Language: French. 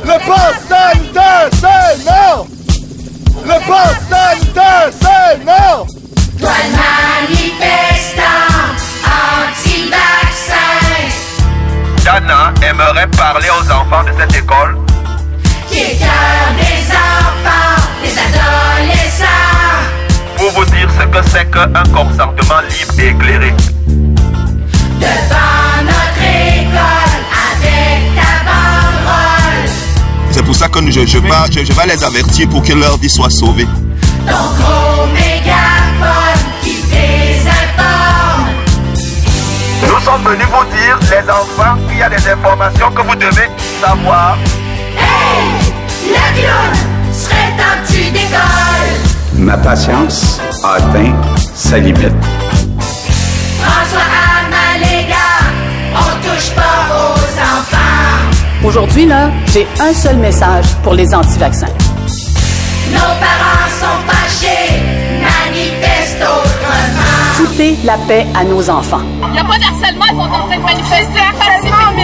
Le pass sanitaire, c'est non! Le pass sanitaire, c'est non! Toi le manifestant anti-vaccin. Dana aimerait parler aux enfants de cette école Qui écœure des enfants, des adolescents. pour vous dire ce que c'est qu'un consentement libre et éclairé. Devant notre école, avec ta banderole. C'est pour ça que je vais les avertir pour que leur vie soit sauvée. Ton gros mégaphone qui désinforme. Nous sommes venus vous dire, les enfants, qu'il y a des informations que vous devez savoir. Hey! Le clown serait un petit d'école. Ma patience a atteint sa limite. François Amaléga, on touche pas aux enfants. Aujourd'hui, là, j'ai un seul message pour les anti-vaccins. Nos parents sont fâchés, manifestent autrement. Foutez la paix à nos enfants. Il n'y a pas d'harcèlement, ils sont en train de manifester.